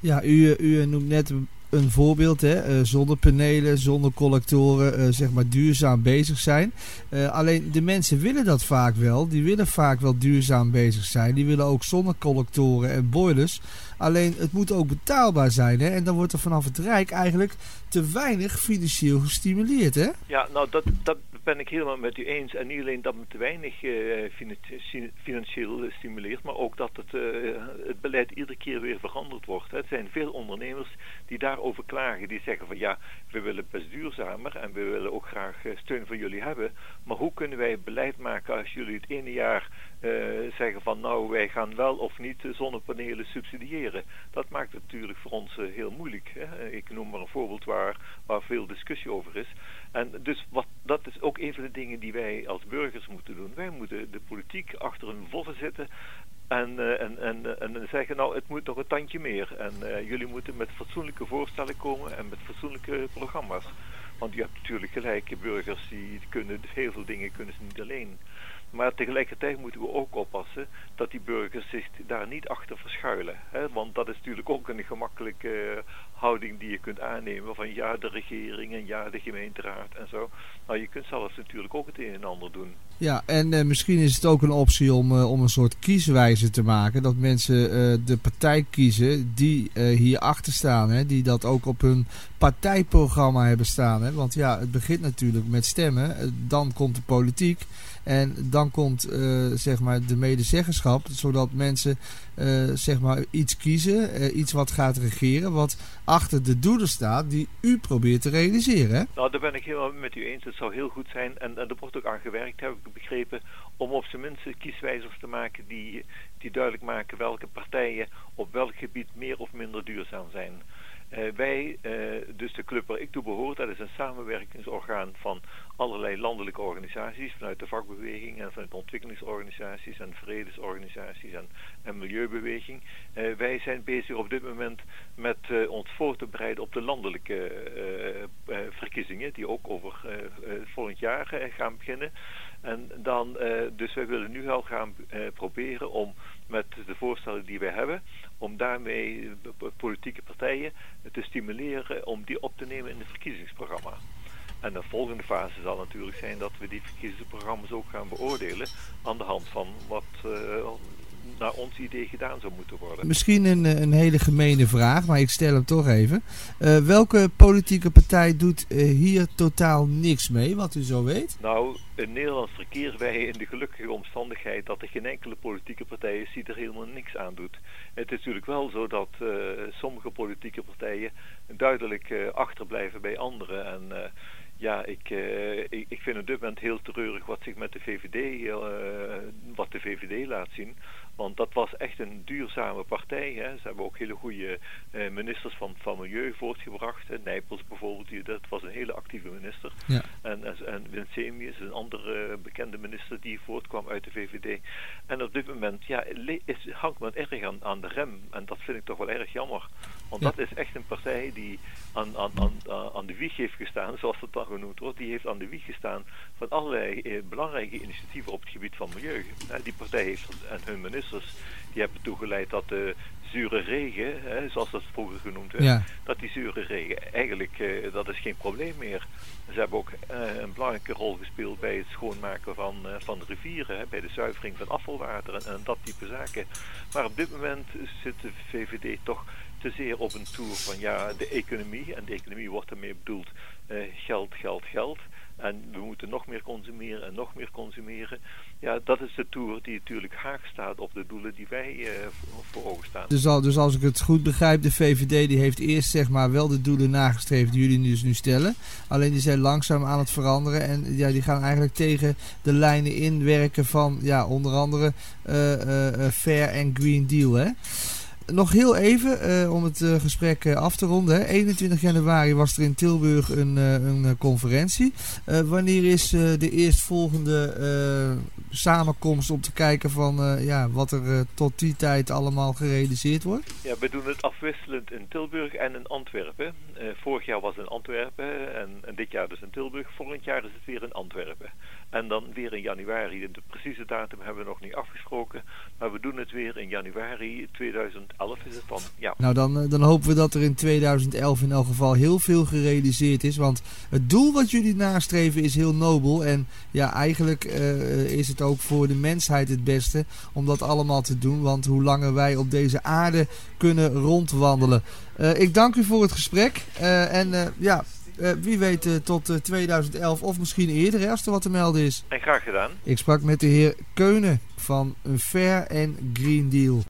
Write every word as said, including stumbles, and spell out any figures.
Ja, u, u noemt net een voorbeeld, hè? Uh, zonnepanelen, zonnecollectoren, uh, zeg maar duurzaam bezig zijn. Uh, alleen de mensen willen dat vaak wel. Die willen vaak wel duurzaam bezig zijn. Die willen ook zonnecollectoren en boilers. Alleen het moet ook betaalbaar zijn, hè? En dan wordt er vanaf het Rijk eigenlijk te weinig financieel gestimuleerd, hè? Ja, nou dat, dat ben ik helemaal met u eens. En niet alleen dat het te weinig uh, financieel stimuleert, maar ook dat het, uh, het beleid iedere keer weer veranderd wordt. Hè. Er zijn veel ondernemers die daarover klagen. Die zeggen van ja, we willen best duurzamer en we willen ook graag steun van jullie hebben. Maar hoe kunnen wij beleid maken als jullie het ene jaar uh, zeggen van nou, wij gaan wel of niet zonnepanelen subsidiëren. Dat maakt het natuurlijk voor ons uh, heel moeilijk. Hè. Ik noem maar een voorbeeld waar, waar veel discussie over is. En dus wat, dat is ook een van de dingen die wij als burgers moeten doen. Wij moeten de politiek achter een vossen zitten en, uh, en, en, en zeggen nou het moet nog een tandje meer. En uh, jullie moeten met fatsoenlijke voorstellen komen en met fatsoenlijke programma's. Want je hebt natuurlijk gelijk, burgers die kunnen heel veel dingen kunnen ze niet alleen. Maar tegelijkertijd moeten we ook oppassen dat die burgers zich daar niet achter verschuilen. Hè? Want dat is natuurlijk ook een gemakkelijke uh, houding die je kunt aannemen. Van ja, de regering en ja, de gemeenteraad en zo. Nou, je kunt zelfs natuurlijk ook het een en ander doen. Ja, en uh, misschien is het ook een optie om, uh, om een soort kieswijze te maken. Dat mensen uh, de partij kiezen die uh, hierachter staan. Hè? Die dat ook op hun partijprogramma hebben staan. Hè? Want ja, het begint natuurlijk met stemmen. Uh, dan komt de politiek. En dan komt uh, zeg maar de medezeggenschap, zodat mensen uh, zeg maar iets kiezen, uh, iets wat gaat regeren, wat achter de doelen staat die u probeert te realiseren. Hè? Nou, daar ben ik helemaal met u eens. Het zou heel goed zijn, en, en er wordt ook aan gewerkt, heb ik begrepen, om op zijn minst kieswijzers te maken die, die duidelijk maken welke partijen op welk gebied meer of minder duurzaam zijn. Uh, wij, uh, dus de club waar ik toe behoor, dat is een samenwerkingsorgaan van allerlei landelijke organisaties, vanuit de vakbeweging en vanuit ontwikkelingsorganisaties en vredesorganisaties en, en milieubeweging. Uh, wij zijn bezig op dit moment met uh, ons voor te bereiden op de landelijke uh, uh, verkiezingen, die ook over uh, uh, volgend jaar uh, gaan beginnen. En dan, uh, dus wij willen nu al gaan uh, proberen om met de voorstellen die wij hebben, om daarmee politieke partijen te stimuleren om die op te nemen in het verkiezingsprogramma. En de volgende fase zal natuurlijk zijn dat we die verkiezingsprogramma's ook gaan beoordelen aan de hand van wat uh, naar ons idee gedaan zou moeten worden. Misschien een, een hele gemene vraag, maar ik stel hem toch even. Uh, welke politieke partij doet uh, hier totaal niks mee, wat u zo weet? Nou, in Nederland verkeren wij in de gelukkige omstandigheid dat er geen enkele politieke partij is die er helemaal niks aan doet. Het is natuurlijk wel zo dat uh, sommige politieke partijen duidelijk uh, achterblijven bij anderen. En uh, ja, ik, uh, ik, ik vind op dit moment heel treurig wat zich met de V V D, uh, wat de V V D laat zien. Want dat was echt een duurzame partij. Hè. Ze hebben ook hele goede uh, ministers van, van Milieu voortgebracht. Hè. Nijpels bijvoorbeeld, die, dat was een hele actieve minister. Ja. En, en Winsemius, een andere uh, bekende minister die voortkwam uit de V V D. En op dit moment ja, is, hangt men erg aan, aan de rem. En dat vind ik toch wel erg jammer. Want ja. dat is echt een partij die aan, aan, aan, aan de wieg heeft gestaan, zoals het dan genoemd wordt. Die heeft aan de wieg gestaan van allerlei eh, belangrijke initiatieven op het gebied van milieu. Eh, die partij heeft en hun ministers, die hebben toegeleid dat de zure regen, hè, zoals dat vroeger genoemd werd, ja. dat die zure regen eigenlijk, eh, dat is geen probleem meer. Ze hebben ook uh, een belangrijke rol gespeeld bij het schoonmaken van, uh, van de rivieren, hè, bij de zuivering van afvalwater en, en dat type zaken. Maar op dit moment zit de V V D toch te zeer op een toer van ja, de economie, en de economie wordt ermee bedoeld uh, geld, geld, geld. En we moeten nog meer consumeren en nog meer consumeren. Ja, dat is de toer die natuurlijk haak staat op de doelen die wij uh, voor ogen staan. Dus, al, dus als ik het goed begrijp, de V V D die heeft eerst zeg maar wel de doelen nagestreefd die jullie dus nu stellen. Alleen die zijn langzaam aan het veranderen en ja, die gaan eigenlijk tegen de lijnen inwerken van ja, onder andere uh, uh, Fair en Green Deal, hè? Nog heel even, uh, om het uh, gesprek uh, af te ronden. Hè. eenentwintig januari was er in Tilburg een, uh, een uh, conferentie. Uh, wanneer is uh, de eerstvolgende uh, samenkomst om te kijken van uh, ja, wat er uh, tot die tijd allemaal gerealiseerd wordt? Ja, we doen het afwisselend in Tilburg en in Antwerpen. Uh, vorig jaar was het in Antwerpen en, en dit jaar dus in Tilburg. Volgend jaar is het weer in Antwerpen. En dan weer in januari. De precieze datum hebben we nog niet afgesproken. Maar we doen het weer in januari tweeduizend elf is het dan, ja. Nou, dan, dan hopen we dat er in tweeduizend elf in elk geval heel veel gerealiseerd is. Want het doel wat jullie nastreven is heel nobel. En ja, eigenlijk uh, is het ook voor de mensheid het beste om dat allemaal te doen. Want hoe langer wij op deze aarde kunnen rondwandelen. Uh, ik dank u voor het gesprek. Uh, en uh, ja... Uh, wie weet uh, tot uh, tweeduizend elf of misschien eerder, hè, als er wat te melden is. En graag gedaan. Ik sprak met de heer Keunen van een Fair and Green Deal.